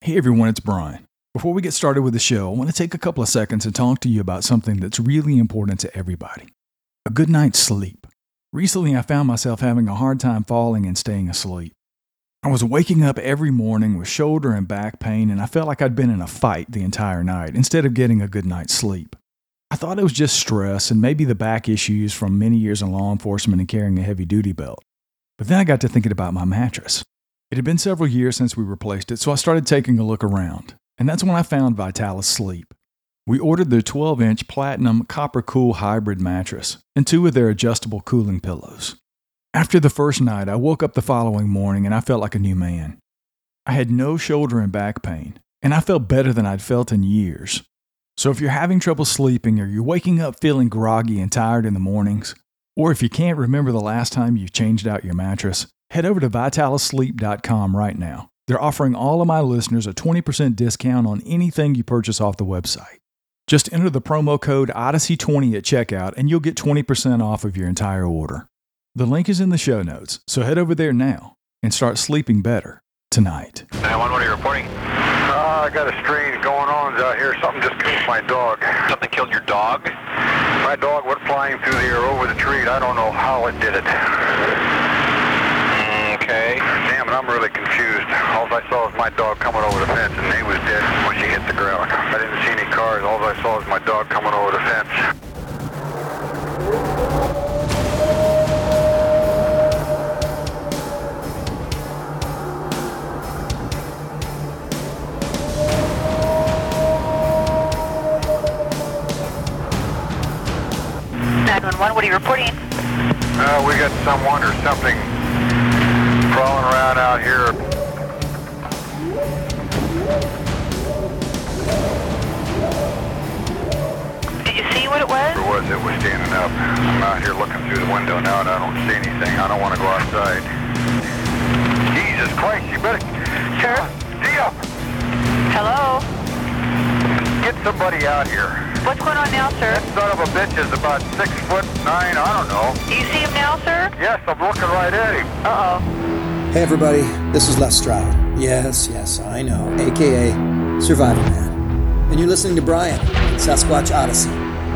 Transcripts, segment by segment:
Hey everyone, it's Brian. Before we get started with the show, I want to take a couple of seconds and talk to you about something that's really important to everybody. A good night's sleep. Recently, I found myself having a hard time falling and staying asleep. I was waking up every morning with shoulder and back pain, and I felt like I'd been in a fight the entire night instead of getting a good night's sleep. I thought it was just stress and maybe the back issues from many years in law enforcement and carrying a heavy-duty belt. But then I got to thinking about my mattress. It had been several years since we replaced it, so I started taking a look around. And that's when I found Vitalis Sleep. We ordered their 12-inch Platinum Copper Cool Hybrid mattress and 2 of their adjustable cooling pillows. After the first night, I woke up the following morning and I felt like a new man. I had no shoulder and back pain, and I felt better than I'd felt in years. So if you're having trouble sleeping or you're waking up feeling groggy and tired in the mornings, or if you can't remember the last time you changed out your mattress, head over to vitalisleep.com right now. They're offering all of my listeners a 20% discount on anything you purchase off the website. Just enter the promo code Odyssey20 at checkout and you'll get 20% off of your entire order. The link is in the show notes, so head over there now and start sleeping better tonight. 911, what are you reporting? I got a strange going on out here. Something just killed my dog. Something killed your dog? My dog went flying through the air over the tree. I don't know how it did it. Okay. Damn it, I'm really confused. All I saw was my dog coming over the fence, and he was dead when she hit the ground. I didn't see any cars. All I saw was my dog coming over the fence. 911, what are you reporting? We got someone or something crawling around out here. Did you see what it was? It was standing up. I'm out here looking through the window now and I don't see anything. I don't want to go outside. Jesus Christ, you better... Sir? Dia! Hello? Get somebody out here. What's going on now, sir? That son of a bitch is about 6'9", I don't know. Do you see him now, sir? Yes, I'm looking right at him. Uh-oh. Hey everybody, this is Les Stroud. Yes, I know, aka Survival Man. And you're listening to Brian at Sasquatch Odyssey.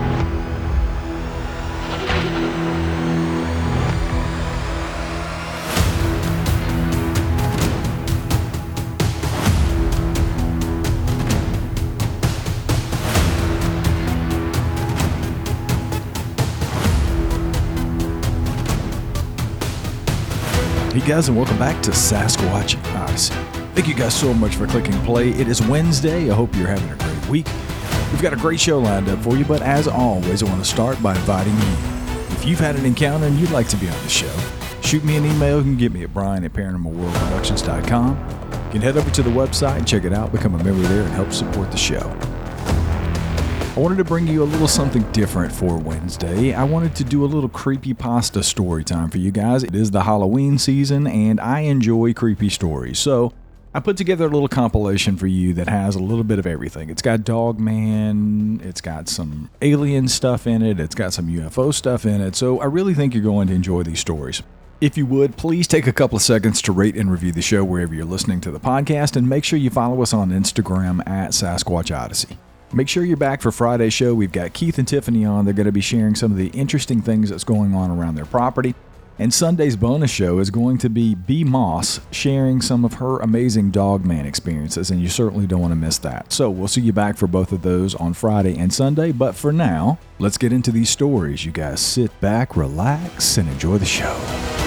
Hey guys, and welcome back to Sasquatch Odyssey. Thank you guys so much for clicking play. It is Wednesday. I hope you're having a great week. We've got a great show lined up for you, but as always, I want to start by inviting you. If you've had an encounter and you'd like to be on the show, shoot me an email. You can get me at brian@paranormalworldproductions.com. You can head over to the website, check it out, become a member there, and help support the show. I wanted to bring you a little something different for Wednesday. I wanted to do a little creepypasta story time for you guys. It is the Halloween season, and I enjoy creepy stories. So I put together a little compilation for you that has a little bit of everything. It's got Dogman, it's got some alien stuff in it, it's got some UFO stuff in it. So I really think you're going to enjoy these stories. If you would, please take a couple of seconds to rate and review the show wherever you're listening to the podcast, and make sure you follow us on Instagram at Sasquatch Odyssey. Make sure you're back for Friday's show. We've got Keith and Tiffany on. They're going to be sharing some of the interesting things that's going on around their property. And Sunday's bonus show is going to be B. Moss sharing some of her amazing Dogman experiences, and you certainly don't want to miss that. So we'll see you back for both of those on Friday and Sunday. But for now, let's get into these stories. You guys sit back, relax, and enjoy the show.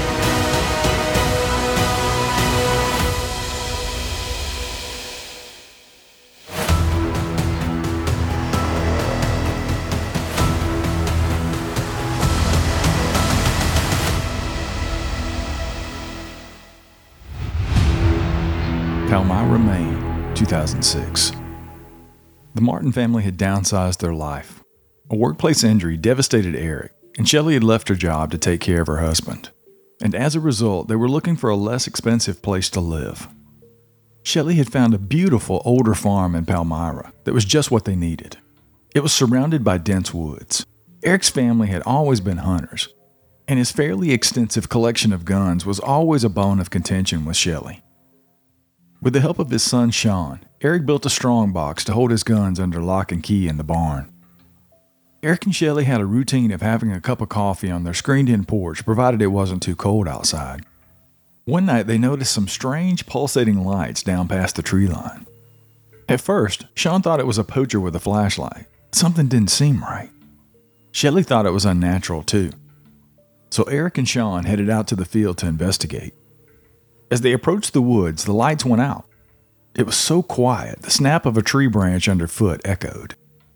Palmyra, Maine, 2006. The Martin family had downsized their life. A workplace injury devastated Eric, and Shelley had left her job to take care of her husband. And as a result, they were looking for a less expensive place to live. Shelley had found a beautiful older farm in Palmyra that was just what they needed. It was surrounded by dense woods. Eric's family had always been hunters, and his fairly extensive collection of guns was always a bone of contention with Shelley. With the help of his son Sean, Eric built a strong box to hold his guns under lock and key in the barn. Eric and Shelley had a routine of having a cup of coffee on their screened-in porch, provided it wasn't too cold outside. One night, they noticed some strange pulsating lights down past the tree line. At first, Sean thought it was a poacher with a flashlight. Something didn't seem right. Shelley thought it was unnatural, too. So Eric and Sean headed out to the field to investigate. As they approached the woods, the lights went out. It was so quiet, the snap of a tree branch underfoot echoed.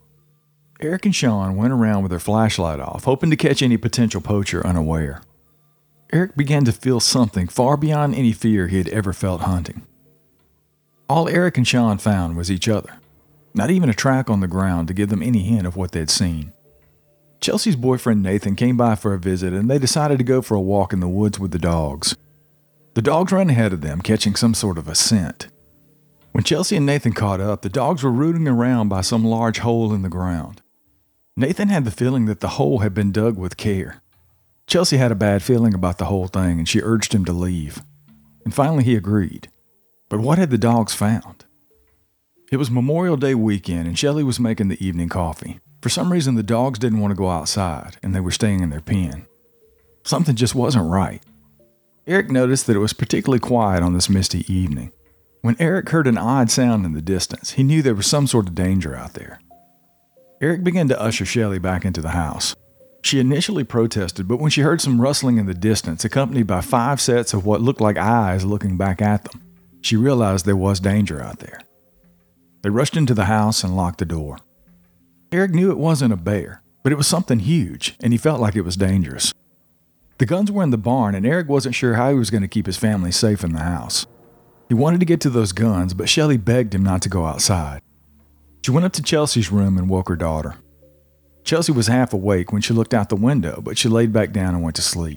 Eric and Sean went around with their flashlight off, hoping to catch any potential poacher unaware. Eric began to feel something far beyond any fear he had ever felt hunting. All Eric and Sean found was each other, not even a track on the ground to give them any hint of what they'd seen. Chelsea's boyfriend Nathan came by for a visit, and they decided to go for a walk in the woods with the dogs. The dogs ran ahead of them, catching some sort of a scent. When Chelsea and Nathan caught up, the dogs were rooting around by some large hole in the ground. Nathan had the feeling that the hole had been dug with care. Chelsea had a bad feeling about the whole thing, and she urged him to leave. And finally he agreed. But what had the dogs found? It was Memorial Day weekend, and Shelley was making the evening coffee. For some reason, the dogs didn't want to go outside, and they were staying in their pen. Something just wasn't right. Eric noticed that it was particularly quiet on this misty evening. When Eric heard an odd sound in the distance, he knew there was some sort of danger out there. Eric began to usher Shelley back into the house. She initially protested, but when she heard some rustling in the distance, accompanied by 5 sets of what looked like eyes looking back at them, she realized there was danger out there. They rushed into the house and locked the door. Eric knew it wasn't a bear, but it was something huge, and he felt like it was dangerous. The guns were in the barn, and Eric wasn't sure how he was going to keep his family safe in the house. He wanted to get to those guns, but Shelley begged him not to go outside. She went up to Chelsea's room and woke her daughter. Chelsea was half awake when she looked out the window, but she laid back down and went to sleep.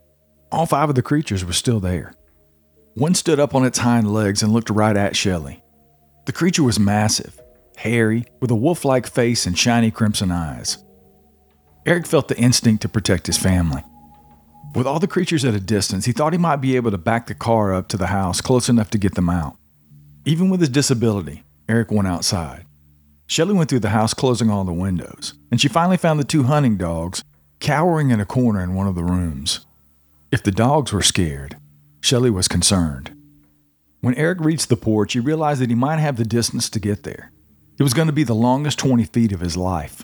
All 5 of the creatures were still there. One stood up on its hind legs and looked right at Shelley. The creature was massive, hairy, with a wolf-like face and shiny crimson eyes. Eric felt the instinct to protect his family. With all the creatures at a distance, he thought he might be able to back the car up to the house close enough to get them out. Even with his disability, Eric went outside. Shelley went through the house, closing all the windows, and she finally found the 2 hunting dogs cowering in a corner in one of the rooms. If the dogs were scared, Shelley was concerned. When Eric reached the porch, he realized that he might have the distance to get there. It was going to be the longest 20 feet of his life.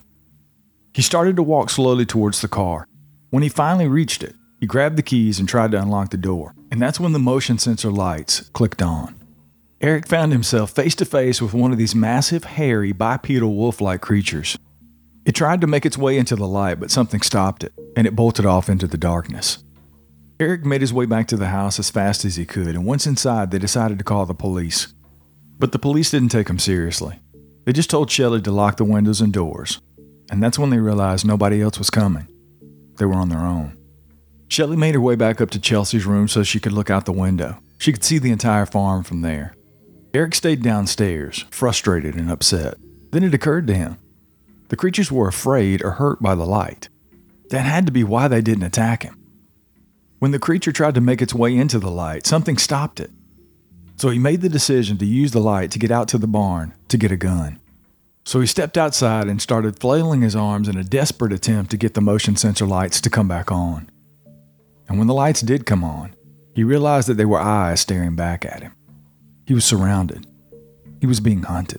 He started to walk slowly towards the car. When he finally reached it, he grabbed the keys and tried to unlock the door, and that's when the motion sensor lights clicked on. Eric found himself face to face with one of these massive, hairy, bipedal wolf-like creatures. It tried to make its way into the light, but something stopped it, and it bolted off into the darkness. Eric made his way back to the house as fast as he could, and once inside, they decided to call the police. But the police didn't take him seriously. They just told Shelley to lock the windows and doors, and that's when they realized nobody else was coming. They were on their own. Shelley made her way back up to Chelsea's room so she could look out the window. She could see the entire farm from there. Eric stayed downstairs, frustrated and upset. Then it occurred to him. The creatures were afraid or hurt by the light. That had to be why they didn't attack him. When the creature tried to make its way into the light, something stopped it. So he made the decision to use the light to get out to the barn to get a gun. So he stepped outside and started flailing his arms in a desperate attempt to get the motion sensor lights to come back on. And when the lights did come on, he realized that they were eyes staring back at him. He was surrounded. He was being hunted.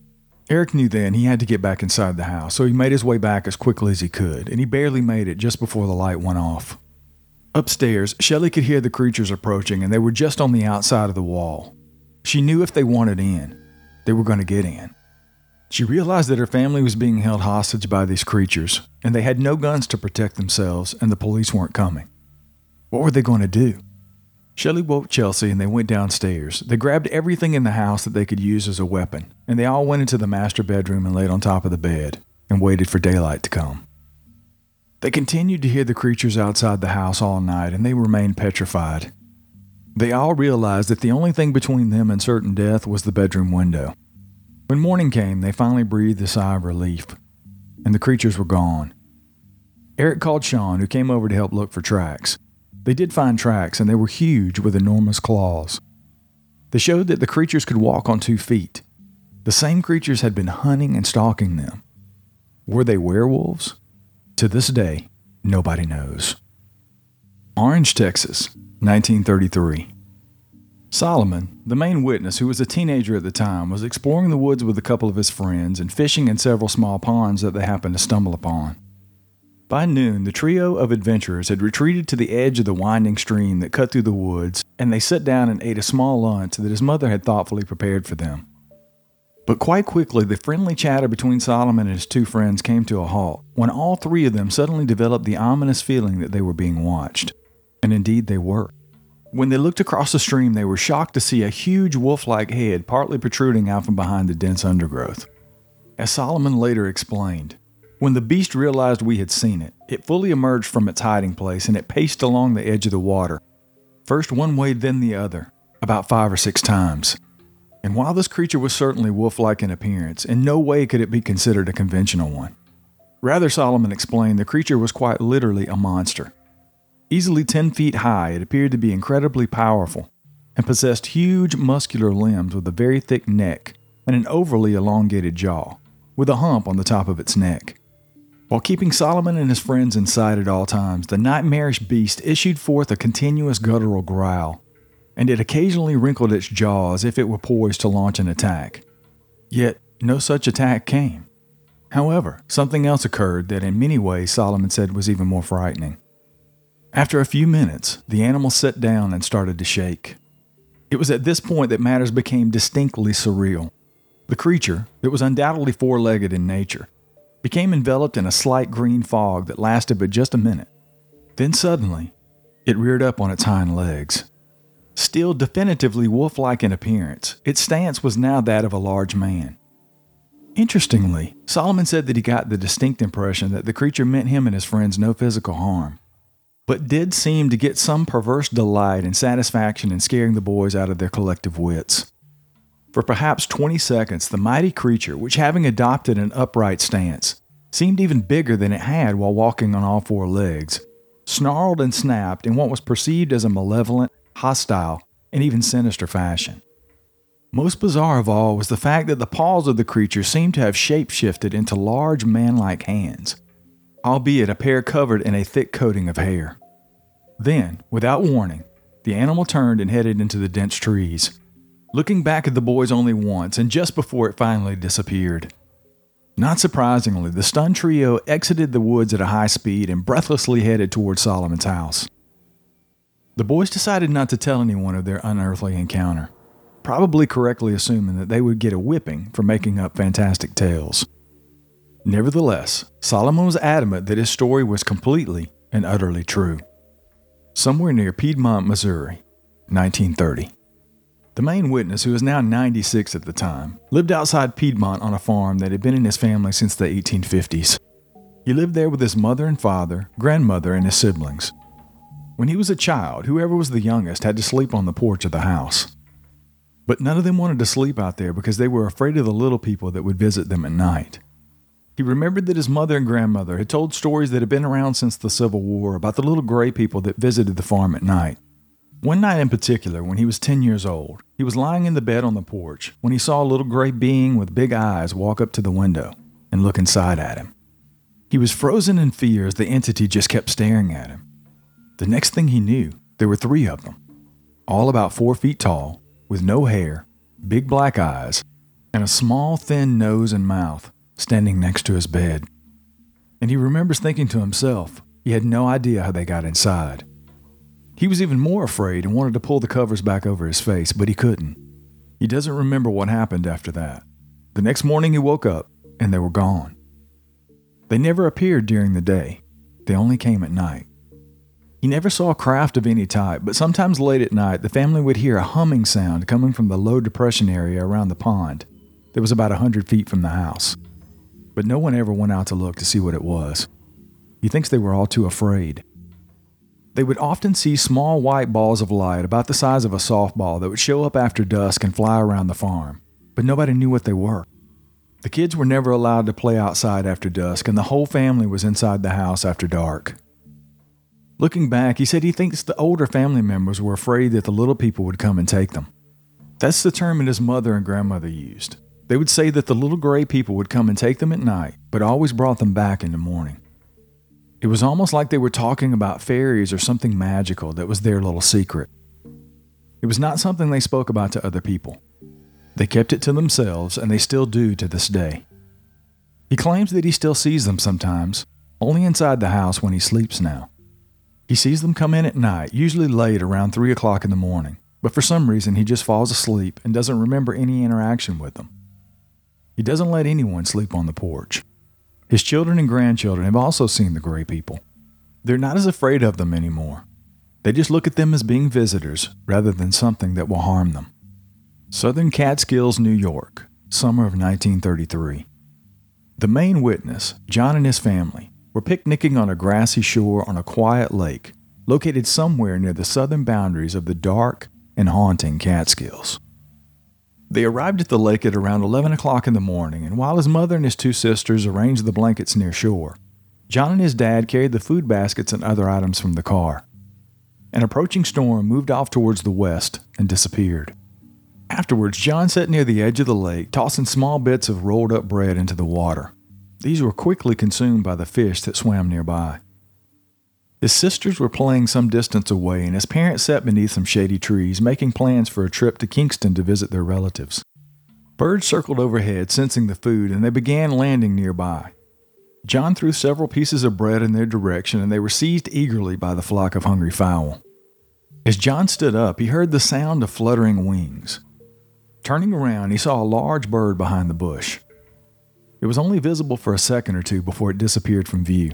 Eric knew then he had to get back inside the house, so he made his way back as quickly as he could, and he barely made it just before the light went off. Upstairs, Shelley could hear the creatures approaching, and they were just on the outside of the wall. She knew if they wanted in, they were going to get in. She realized that her family was being held hostage by these creatures, and they had no guns to protect themselves, and the police weren't coming. What were they going to do? Shelley woke Chelsea and they went downstairs. They grabbed everything in the house that they could use as a weapon, and they all went into the master bedroom and laid on top of the bed and waited for daylight to come. They continued to hear the creatures outside the house all night, and they remained petrified. They all realized that the only thing between them and certain death was the bedroom window. When morning came, they finally breathed a sigh of relief, and the creatures were gone. Eric called Sean, who came over to help look for tracks. They did find tracks, and they were huge with enormous claws. They showed that the creatures could walk on 2 feet, The same creatures had been hunting and stalking them. Were they werewolves? To this day, nobody knows. Orange, Texas, 1933. Solomon, the main witness, who was a teenager at the time, was exploring the woods with a couple of his friends and fishing in several small ponds that they happened to stumble upon. By noon, the trio of adventurers had retreated to the edge of the winding stream that cut through the woods, and they sat down and ate a small lunch that his mother had thoughtfully prepared for them. But quite quickly, the friendly chatter between Solomon and his two friends came to a halt when all three of them suddenly developed the ominous feeling that they were being watched. And indeed they were. When they looked across the stream, they were shocked to see a huge wolf-like head partly protruding out from behind the dense undergrowth. As Solomon later explained, when the beast realized we had seen it, it fully emerged from its hiding place and it paced along the edge of the water, first one way then the other, about 5 or 6 times. And while this creature was certainly wolf-like in appearance, in no way could it be considered a conventional one. Rather, Solomon explained, the creature was quite literally a monster. Easily 10 feet high, it appeared to be incredibly powerful and possessed huge muscular limbs with a very thick neck and an overly elongated jaw, with a hump on the top of its neck. While keeping Solomon and his friends in sight at all times, the nightmarish beast issued forth a continuous guttural growl, and it occasionally wrinkled its jaw as if it were poised to launch an attack. Yet, no such attack came. However, something else occurred that in many ways Solomon said was even more frightening. After a few minutes, the animal sat down and started to shake. It was at this point that matters became distinctly surreal. The creature, that was undoubtedly four-legged in nature, became enveloped in a slight green fog that lasted but just a minute. Then suddenly, it reared up on its hind legs. Still definitively wolf-like in appearance, its stance was now that of a large man. Interestingly, Solomon said that he got the distinct impression that the creature meant him and his friends no physical harm, but did seem to get some perverse delight and satisfaction in scaring the boys out of their collective wits. For perhaps 20 seconds, the mighty creature, which having adopted an upright stance, seemed even bigger than it had while walking on all 4 legs, snarled and snapped in what was perceived as a malevolent, hostile, and even sinister fashion. Most bizarre of all was the fact that the paws of the creature seemed to have shape-shifted into large man-like hands, albeit a pair covered in a thick coating of hair. Then, without warning, the animal turned and headed into the dense trees, looking back at the boys only once and just before it finally disappeared. Not surprisingly, the stunned trio exited the woods at a high speed and breathlessly headed toward Solomon's house. The boys decided not to tell anyone of their unearthly encounter, probably correctly assuming that they would get a whipping for making up fantastic tales. Nevertheless, Solomon was adamant that his story was completely and utterly true. Somewhere near Piedmont, Missouri, 1930. The main witness, who was now 96 at the time, lived outside Piedmont on a farm that had been in his family since the 1850s. He lived there with his mother and father, grandmother, and his siblings. When he was a child, whoever was the youngest had to sleep on the porch of the house. But none of them wanted to sleep out there because they were afraid of the little people that would visit them at night. He remembered that his mother and grandmother had told stories that had been around since the Civil War about the little gray people that visited the farm at night. One night in particular, when he was 10 years old, he was lying in the bed on the porch when he saw a little gray being with big eyes walk up to the window and look inside at him. He was frozen in fear as the entity just kept staring at him. The next thing he knew, there were 3 of them, all about 4 feet tall, with no hair, big black eyes, and a small, thin nose and mouth, standing next to his bed. And he remembers thinking to himself, he had no idea how they got inside. He was even more afraid and wanted to pull the covers back over his face, but he couldn't. He doesn't remember what happened after that. The next morning he woke up, and they were gone. They never appeared during the day. They only came at night. He never saw a craft of any type, but sometimes late at night, the family would hear a humming sound coming from the low depression area around the pond that was about 100 feet from the house. But no one ever went out to look to see what it was. He thinks they were all too afraid. They would often see small white balls of light about the size of a softball that would show up after dusk and fly around the farm, but nobody knew what they were. The kids were never allowed to play outside after dusk, and the whole family was inside the house after dark. Looking back, he said he thinks the older family members were afraid that the little people would come and take them. That's the term that his mother and grandmother used. They would say that the little gray people would come and take them at night, but always brought them back in the morning. It was almost like they were talking about fairies or something magical that was their little secret. It was not something they spoke about to other people. They kept it to themselves, and they still do to this day. He claims that he still sees them sometimes, only inside the house when he sleeps now. He sees them come in at night, usually late around 3 o'clock in the morning, but for some reason he just falls asleep and doesn't remember any interaction with them. He doesn't let anyone sleep on the porch. His children and grandchildren have also seen the gray people. They're not as afraid of them anymore. They just look at them as being visitors rather than something that will harm them. Southern Catskills, New York, summer of 1933. The main witness, John and his family, were picnicking on a grassy shore on a quiet lake located somewhere near the southern boundaries of the dark and haunting Catskills. They arrived at the lake at around 11 o'clock in the morning, and while his mother and his two sisters arranged the blankets near shore, John and his dad carried the food baskets and other items from the car. An approaching storm moved off towards the west and disappeared. Afterwards, John sat near the edge of the lake, tossing small bits of rolled up bread into the water. These were quickly consumed by the fish that swam nearby. His sisters were playing some distance away, and his parents sat beneath some shady trees, making plans for a trip to Kingston to visit their relatives. Birds circled overhead, sensing the food, and they began landing nearby. John threw several pieces of bread in their direction, and they were seized eagerly by the flock of hungry fowl. As John stood up, he heard the sound of fluttering wings. Turning around, he saw a large bird behind the bush. It was only visible for a second or two before it disappeared from view.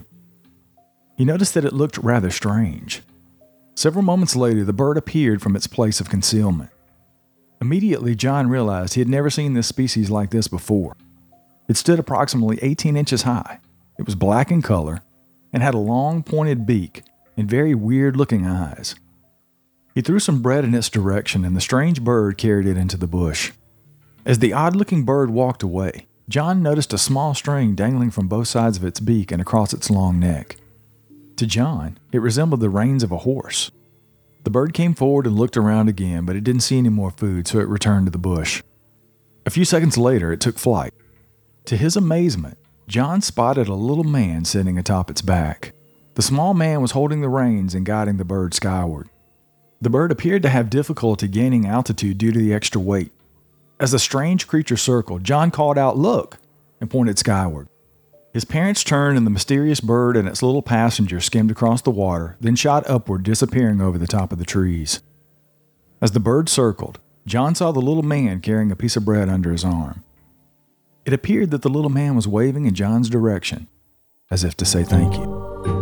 He noticed that it looked rather strange. Several moments later, the bird appeared from its place of concealment. Immediately, John realized he had never seen this species like this before. It stood approximately 18 inches high. It was black in color and had a long, pointed beak and very weird-looking eyes. He threw some bread in its direction, and the strange bird carried it into the bush. As the odd-looking bird walked away, John noticed a small string dangling from both sides of its beak and across its long neck. To John, it resembled the reins of a horse. The bird came forward and looked around again, but it didn't see any more food, so it returned to the bush. A few seconds later, it took flight. To his amazement, John spotted a little man sitting atop its back. The small man was holding the reins and guiding the bird skyward. The bird appeared to have difficulty gaining altitude due to the extra weight. As the strange creature circled, John called out, "Look!" and pointed skyward. His parents turned, and the mysterious bird and its little passenger skimmed across the water, then shot upward, disappearing over the top of the trees. As the bird circled, John saw the little man carrying a piece of bread under his arm. It appeared that the little man was waving in John's direction, as if to say thank you.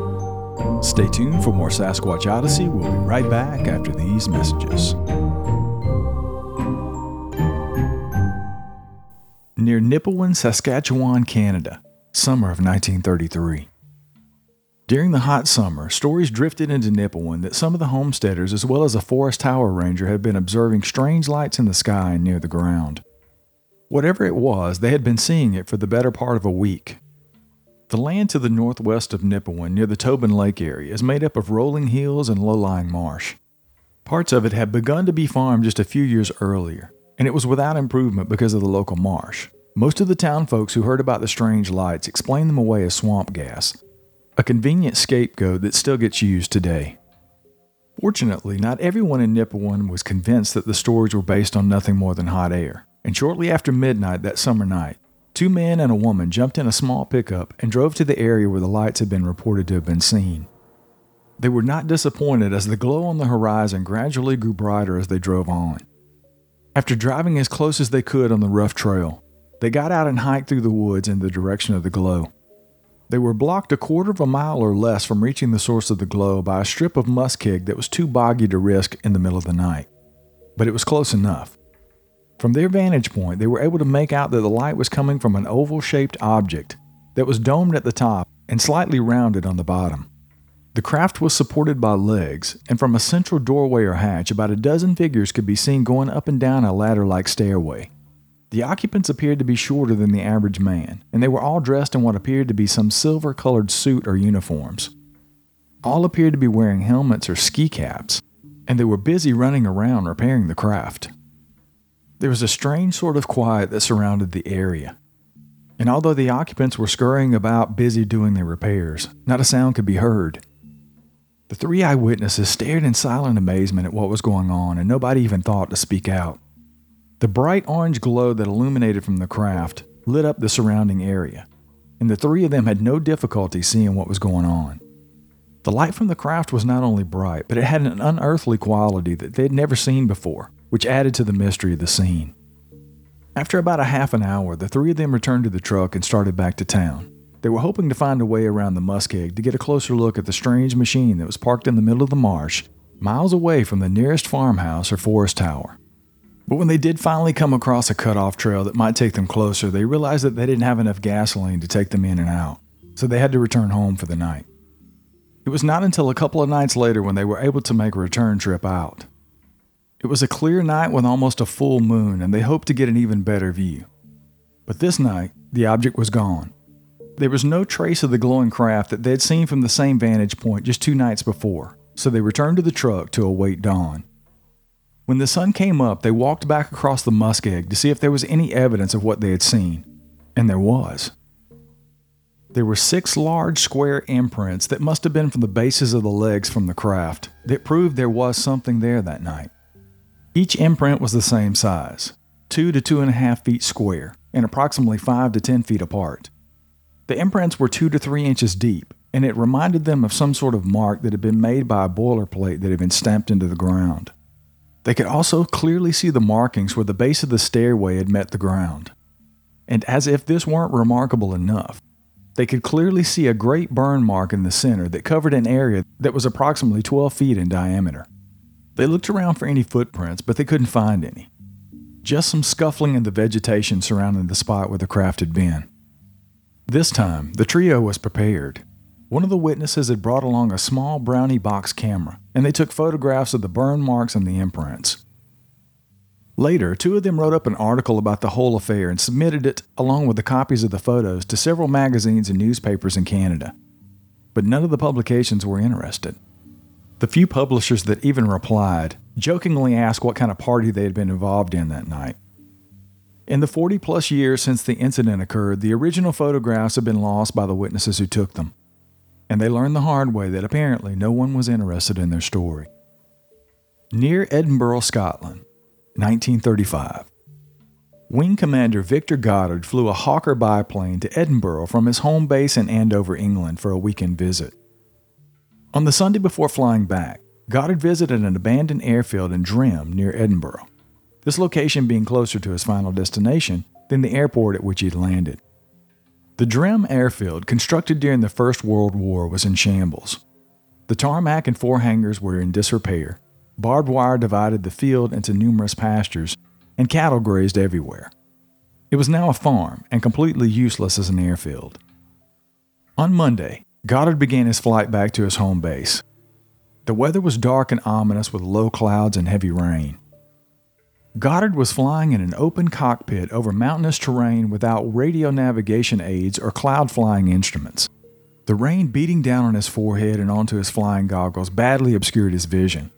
Stay tuned for more Sasquatch Odyssey. We'll be right back after these messages. Near Nipawin, Saskatchewan, Canada, summer of 1933. During the hot summer, stories drifted into Nipawin that some of the homesteaders as well as a forest tower ranger had been observing strange lights in the sky and near the ground. Whatever it was, they had been seeing it for the better part of a week. The land to the northwest of Nipawin, near the Tobin Lake area, is made up of rolling hills and low-lying marsh. Parts of it had begun to be farmed just a few years earlier, and it was without improvement because of the local marsh. Most of the town folks who heard about the strange lights explained them away as swamp gas, a convenient scapegoat that still gets used today. Fortunately, not everyone in Nipawin was convinced that the stories were based on nothing more than hot air, and shortly after midnight that summer night, 2 men and a woman jumped in a small pickup and drove to the area where the lights had been reported to have been seen. They were not disappointed as the glow on the horizon gradually grew brighter as they drove on. After driving as close as they could on the rough trail, they got out and hiked through the woods in the direction of the glow. They were blocked a quarter of a mile or less from reaching the source of the glow by a strip of muskeg that was too boggy to risk in the middle of the night. But it was close enough. From their vantage point, they were able to make out that the light was coming from an oval-shaped object that was domed at the top and slightly rounded on the bottom. The craft was supported by legs, and from a central doorway or hatch, about a dozen figures could be seen going up and down a ladder-like stairway. The occupants appeared to be shorter than the average man, and they were all dressed in what appeared to be some silver-colored suit or uniforms. All appeared to be wearing helmets or ski caps, and they were busy running around repairing the craft. There was a strange sort of quiet that surrounded the area. And although the occupants were scurrying about busy doing their repairs, not a sound could be heard. The 3 eyewitnesses stared in silent amazement at what was going on, and nobody even thought to speak out. The bright orange glow that illuminated from the craft lit up the surrounding area, and the 3 of them had no difficulty seeing what was going on. The light from the craft was not only bright, but it had an unearthly quality that they had never seen before, which added to the mystery of the scene. After about a half an hour, the 3 of them returned to the truck and started back to town. They were hoping to find a way around the muskeg to get a closer look at the strange machine that was parked in the middle of the marsh, miles away from the nearest farmhouse or forest tower. But when they did finally come across a cut-off trail that might take them closer, they realized that they didn't have enough gasoline to take them in and out, so they had to return home for the night. It was not until a couple of nights later when they were able to make a return trip out. It was a clear night with almost a full moon, and they hoped to get an even better view. But this night, the object was gone. There was no trace of the glowing craft that they had seen from the same vantage point just 2 nights before, so they returned to the truck to await dawn. When the sun came up, they walked back across the muskeg to see if there was any evidence of what they had seen, and there was. There were 6 large square imprints that must have been from the bases of the legs from the craft that proved there was something there that night. Each imprint was the same size, 2 to 2.5 feet square, and approximately 5 to 10 feet apart. The imprints were 2 to 3 inches deep, and it reminded them of some sort of mark that had been made by a boilerplate that had been stamped into the ground. They could also clearly see the markings where the base of the stairway had met the ground. And as if this weren't remarkable enough, they could clearly see a great burn mark in the center that covered an area that was approximately 12 feet in diameter. They looked around for any footprints, but they couldn't find any. Just some scuffling in the vegetation surrounding the spot where the craft had been. This time, the trio was prepared. One of the witnesses had brought along a small brownie box camera, and they took photographs of the burn marks and the imprints. Later, 2 of them wrote up an article about the whole affair and submitted it, along with the copies of the photos, to several magazines and newspapers in Canada. But none of the publications were interested. The few publishers that even replied jokingly asked what kind of party they had been involved in that night. In the 40-plus years since the incident occurred, the original photographs had been lost by the witnesses who took them, and they learned the hard way that apparently no one was interested in their story. Near Edinburgh, Scotland, 1935. Wing Commander Victor Goddard flew a Hawker biplane to Edinburgh from his home base in Andover, England for a weekend visit. On the Sunday before flying back, Goddard visited an abandoned airfield in Drim near Edinburgh, this location being closer to his final destination than the airport at which he had landed. The Drim airfield, constructed during the First World War, was in shambles. The tarmac and 4 hangars were in disrepair. Barbed wire divided the field into numerous pastures, and cattle grazed everywhere. It was now a farm and completely useless as an airfield. On Monday, Goddard began his flight back to his home base. The weather was dark and ominous with low clouds and heavy rain. Goddard was flying in an open cockpit over mountainous terrain without radio navigation aids or cloud flying instruments. The rain beating down on his forehead and onto his flying goggles badly obscured his vision.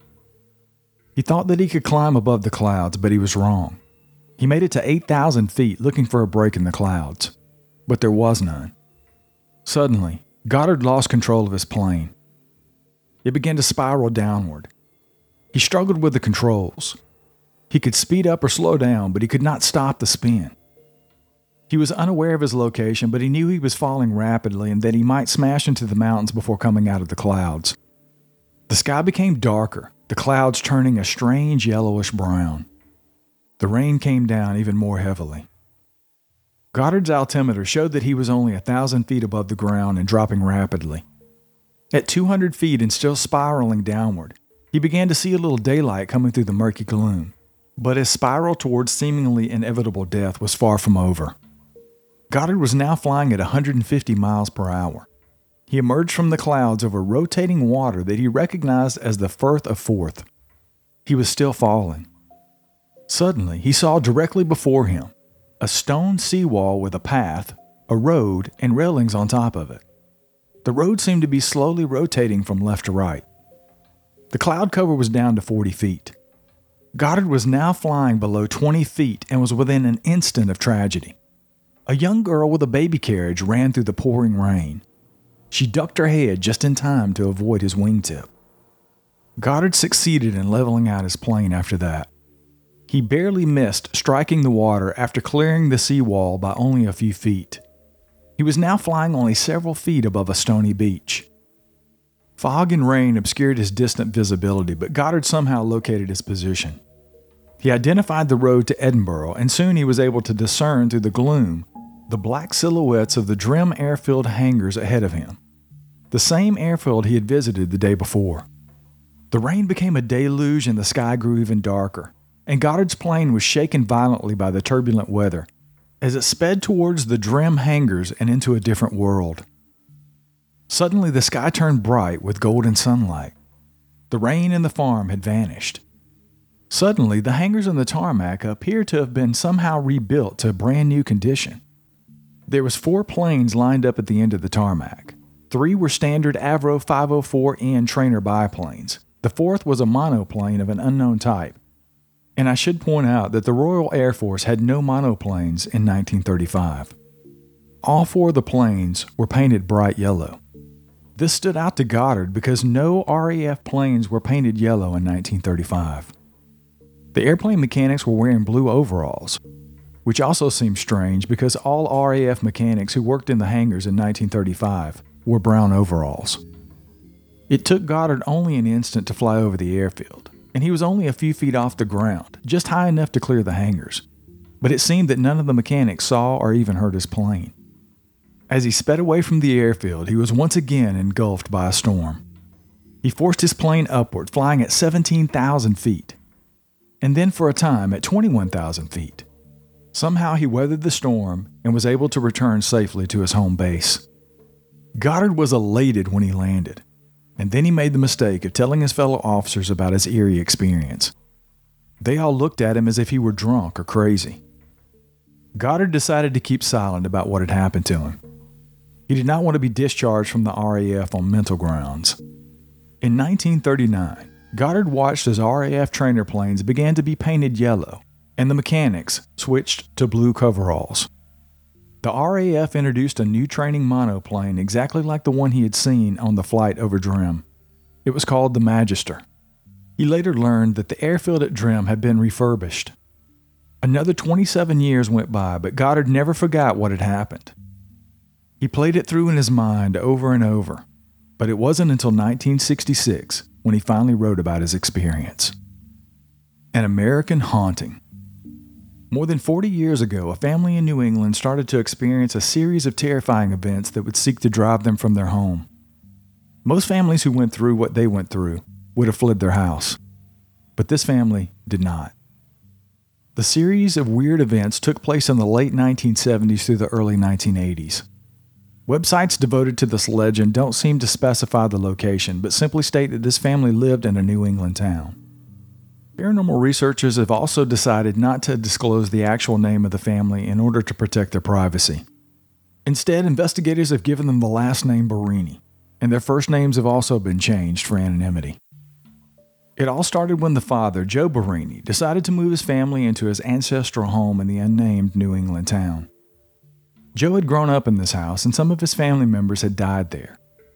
He thought that he could climb above the clouds, but he was wrong. He made it to 8,000 feet looking for a break in the clouds, but there was none. Suddenly, Goddard lost control of his plane. It began to spiral downward. He struggled with the controls. He could speed up or slow down, but he could not stop the spin. He was unaware of his location, but he knew he was falling rapidly and that he might smash into the mountains before coming out of the clouds. The sky became darker, the clouds turning a strange yellowish brown. The rain came down even more heavily. Goddard's altimeter showed that he was only 1,000 feet above the ground and dropping rapidly. At 200 feet and still spiraling downward, he began to see a little daylight coming through the murky gloom. But his spiral towards seemingly inevitable death was far from over. Goddard was now flying at 150 miles per hour. He emerged from the clouds over rotating water that he recognized as the Firth of Forth. He was still falling. Suddenly, he saw directly before him a stone seawall with a path, a road, and railings on top of it. The road seemed to be slowly rotating from left to right. The cloud cover was down to 40 feet. Goddard was now flying below 20 feet and was within an instant of tragedy. A young girl with a baby carriage ran through the pouring rain. She ducked her head just in time to avoid his wingtip. Goddard succeeded in leveling out his plane after that. He barely missed striking the water after clearing the seawall by only a few feet. He was now flying only several feet above a stony beach. Fog and rain obscured his distant visibility, but Goddard somehow located his position. He identified the road to Edinburgh, and soon he was able to discern through the gloom the black silhouettes of the Drim airfield hangars ahead of him, the same airfield he had visited the day before. The rain became a deluge and the sky grew even darker, and Goddard's plane was shaken violently by the turbulent weather as it sped towards the Drim hangars and into a different world. Suddenly the sky turned bright with golden sunlight. The rain and the farm had vanished. Suddenly, the hangars on the tarmac appeared to have been somehow rebuilt to a brand new condition. There was 4 planes lined up at the end of the tarmac. 3 were standard Avro 504N trainer biplanes. The 4th was a monoplane of an unknown type. And I should point out that the Royal Air Force had no monoplanes in 1935. All 4 of the planes were painted bright yellow. This stood out to Goddard because no RAF planes were painted yellow in 1935. The airplane mechanics were wearing blue overalls, which also seemed strange because all RAF mechanics who worked in the hangars in 1935 wore brown overalls. It took Goddard only an instant to fly over the airfield, and he was only a few feet off the ground, just high enough to clear the hangars. But it seemed that none of the mechanics saw or even heard his plane. As he sped away from the airfield, he was once again engulfed by a storm. He forced his plane upward, flying at 17,000 feet. And then for a time at 21,000 feet. Somehow he weathered the storm and was able to return safely to his home base. Goddard was elated when he landed, and then he made the mistake of telling his fellow officers about his eerie experience. They all looked at him as if he were drunk or crazy. Goddard decided to keep silent about what had happened to him. He did not want to be discharged from the RAF on mental grounds. In 1939, Goddard watched as RAF trainer planes began to be painted yellow, and the mechanics switched to blue coveralls. The RAF introduced a new training monoplane exactly like the one he had seen on the flight over Drim. It was called the Magister. He later learned that the airfield at Drim had been refurbished. Another 27 years went by, but Goddard never forgot what had happened. He played it through in his mind over and over, but it wasn't until 1966 when he finally wrote about his experience. An American Haunting. More than 40 years ago, a family in New England started to experience a series of terrifying events that would seek to drive them from their home. Most families who went through what they went through would have fled their house, but this family did not. The series of weird events took place in the late 1970s through the early 1980s. Websites devoted to this legend don't seem to specify the location, but simply state that this family lived in a New England town. Paranormal researchers have also decided not to disclose the actual name of the family in order to protect their privacy. Instead, investigators have given them the last name Barini, and their first names have also been changed for anonymity. It all started when the father, Joe Barini, decided to move his family into his ancestral home in the unnamed New England town. Joe had grown up in this house, and some of his family members had died there.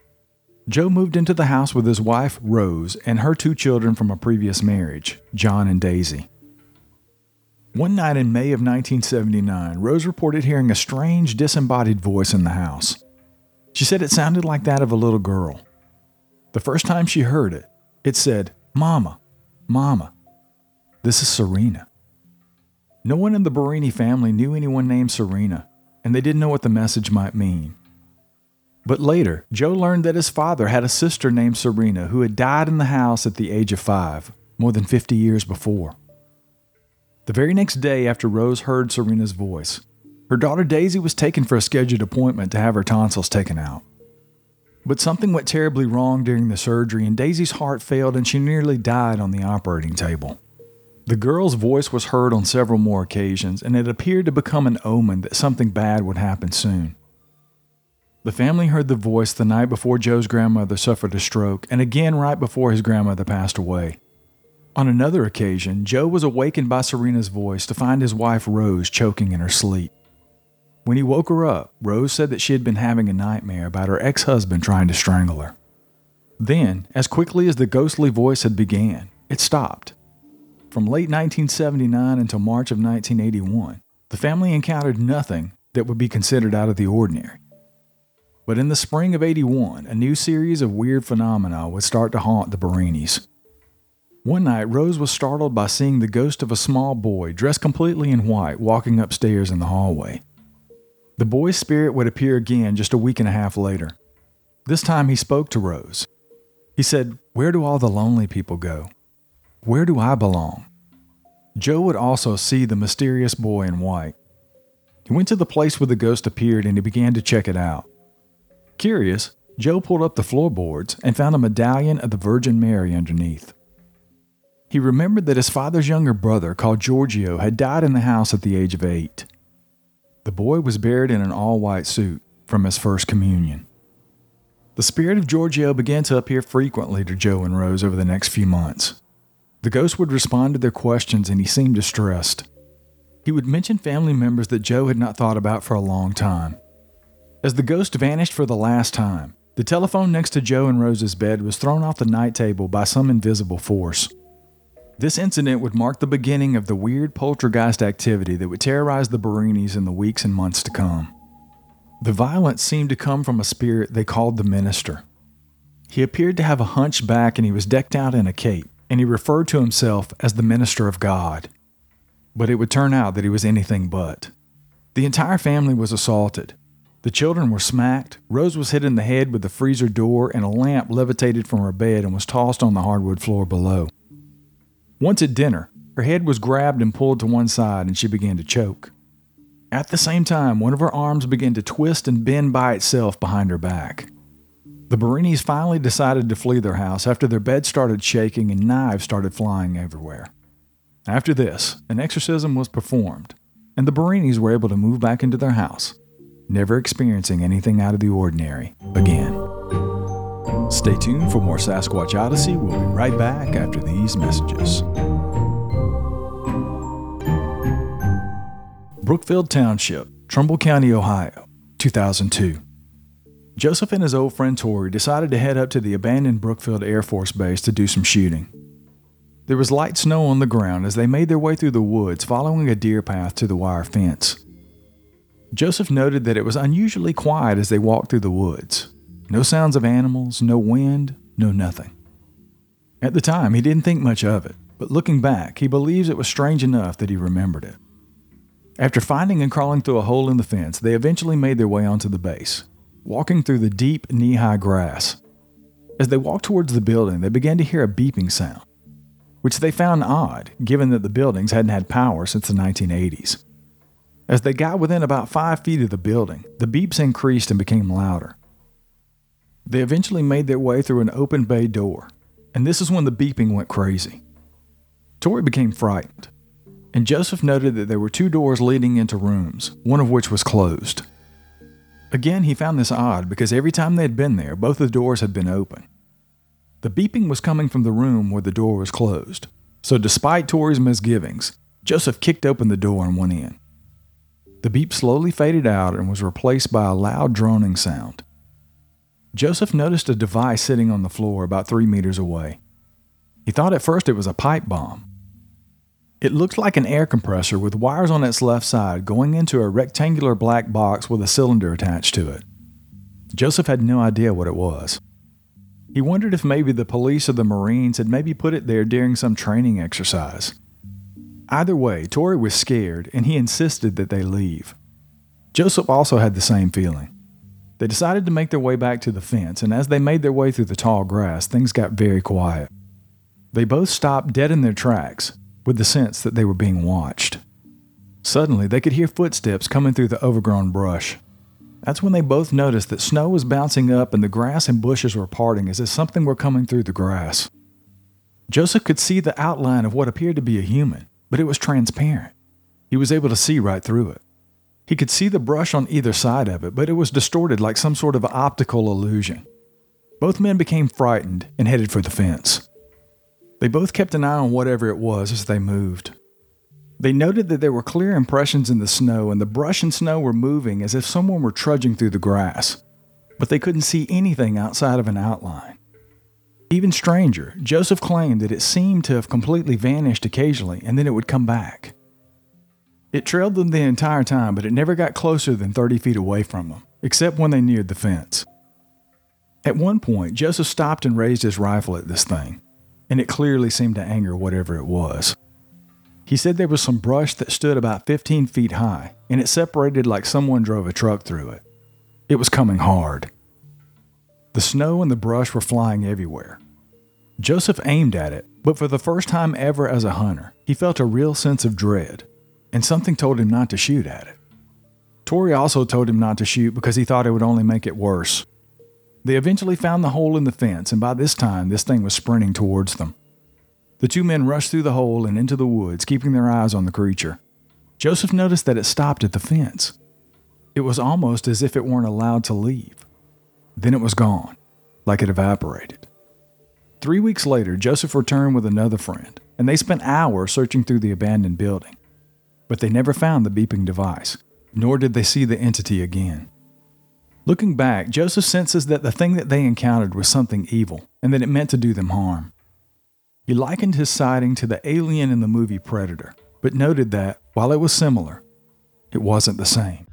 Joe moved into the house with his wife, Rose, and her 2 children from a previous marriage, John and Daisy. One night in May of 1979, Rose reported hearing a strange, disembodied voice in the house. She said it sounded like that of a little girl. The first time she heard it, it said, "Mama, Mama, this is Serena." No one in the Barini family knew anyone named Serena, and they didn't know what the message might mean. But later, Joe learned that his father had a sister named Serena who had died in the house at the age of 5, more than 50 years before. The very next day after Rose heard Serena's voice, her daughter Daisy was taken for a scheduled appointment to have her tonsils taken out. But something went terribly wrong during the surgery, and Daisy's heart failed and she nearly died on the operating table. The girl's voice was heard on several more occasions, and it appeared to become an omen that something bad would happen soon. The family heard the voice the night before Joe's grandmother suffered a stroke, and again right before his grandmother passed away. On another occasion, Joe was awakened by Serena's voice to find his wife Rose choking in her sleep. When he woke her up, Rose said that she had been having a nightmare about her ex-husband trying to strangle her. Then, as quickly as the ghostly voice had began, it stopped. From late 1979 until March of 1981, the family encountered nothing that would be considered out of the ordinary. But in the spring of '81, a new series of weird phenomena would start to haunt the Barinis. One night, Rose was startled by seeing the ghost of a small boy dressed completely in white walking upstairs in the hallway. The boy's spirit would appear again just a week and a half later. This time he spoke to Rose. He said, "Where do all the lonely people go? Where do I belong?" Joe would also see the mysterious boy in white. He went to the place where the ghost appeared and he began to check it out. Curious, Joe pulled up the floorboards and found a medallion of the Virgin Mary underneath. He remembered that his father's younger brother, called Giorgio, had died in the house at the age of 8. The boy was buried in an all-white suit from his first communion. The spirit of Giorgio began to appear frequently to Joe and Rose over the next few months. The ghost would respond to their questions and he seemed distressed. He would mention family members that Joe had not thought about for a long time. As the ghost vanished for the last time, the telephone next to Joe and Rose's bed was thrown off the night table by some invisible force. This incident would mark the beginning of the weird poltergeist activity that would terrorize the Barinis in the weeks and months to come. The violence seemed to come from a spirit they called the Minister. He appeared to have a hunched back and he was decked out in a cape, and he referred to himself as the Minister of God. But it would turn out that he was anything but. The entire family was assaulted. The children were smacked, Rose was hit in the head with the freezer door, and a lamp levitated from her bed and was tossed on the hardwood floor below. Once at dinner, her head was grabbed and pulled to one side and she began to choke. At the same time, one of her arms began to twist and bend by itself behind her back. The Barinis finally decided to flee their house after their bed started shaking and knives started flying everywhere. After this, an exorcism was performed, and the Barinis were able to move back into their house, never experiencing anything out of the ordinary again. Stay tuned for more Sasquatch Odyssey. We'll be right back after these messages. Brookfield Township, Trumbull County, Ohio, 2002. Joseph and his old friend Tori decided to head up to the abandoned Brookfield Air Force Base to do some shooting. There was light snow on the ground as they made their way through the woods following a deer path to the wire fence. Joseph noted that it was unusually quiet as they walked through the woods. No sounds of animals, no wind, no nothing. At the time, he didn't think much of it, but looking back, he believes it was strange enough that he remembered it. After finding and crawling through a hole in the fence, they eventually made their way onto the base, walking through the deep, knee-high grass. As they walked towards the building, they began to hear a beeping sound, which they found odd, given that the buildings hadn't had power since the 1980s. As they got within about 5 feet of the building, the beeps increased and became louder. They eventually made their way through an open bay door, and this is when the beeping went crazy. Tori became frightened, and Joseph noted that there were 2 doors leading into rooms, one of which was closed. Again, he found this odd because every time they had been there, both the doors had been open. The beeping was coming from the room where the door was closed, so despite Tori's misgivings, Joseph kicked open the door and went in. The beep slowly faded out and was replaced by a loud droning sound. Joseph noticed a device sitting on the floor about 3 meters away. He thought at first it was a pipe bomb. It looked like an air compressor with wires on its left side going into a rectangular black box with a cylinder attached to it. Joseph had no idea what it was. He wondered if maybe the police or the Marines had maybe put it there during some training exercise. Either way, Tori was scared and he insisted that they leave. Joseph also had the same feeling. They decided to make their way back to the fence, and as they made their way through the tall grass, things got very quiet. They both stopped dead in their tracks, with the sense that they were being watched. Suddenly, they could hear footsteps coming through the overgrown brush. That's when they both noticed that snow was bouncing up and the grass and bushes were parting as if something were coming through the grass. Joseph could see the outline of what appeared to be a human, but it was transparent. He was able to see right through it. He could see the brush on either side of it, but it was distorted like some sort of optical illusion. Both men became frightened and headed for the fence. They both kept an eye on whatever it was as they moved. They noted that there were clear impressions in the snow, and the brush and snow were moving as if someone were trudging through the grass, but they couldn't see anything outside of an outline. Even stranger, Joseph claimed that it seemed to have completely vanished occasionally and then it would come back. It trailed them the entire time, but it never got closer than 30 feet away from them, except when they neared the fence. At one point, Joseph stopped and raised his rifle at this thing, and it clearly seemed to anger whatever it was. He said there was some brush that stood about 15 feet high, and it separated like someone drove a truck through it. It was coming hard. The snow and the brush were flying everywhere. Joseph aimed at it, but for the first time ever as a hunter, he felt a real sense of dread, and something told him not to shoot at it. Tori also told him not to shoot because he thought it would only make it worse. They eventually found the hole in the fence, and by this time, this thing was sprinting towards them. The two men rushed through the hole and into the woods, keeping their eyes on the creature. Joseph noticed that it stopped at the fence. It was almost as if it weren't allowed to leave. Then it was gone, like it evaporated. 3 weeks later, Joseph returned with another friend, and they spent hours searching through the abandoned building. But they never found the beeping device, nor did they see the entity again. Looking back, Joseph senses that the thing that they encountered was something evil, and that it meant to do them harm. He likened his sighting to the alien in the movie Predator, but noted that, while it was similar, it wasn't the same.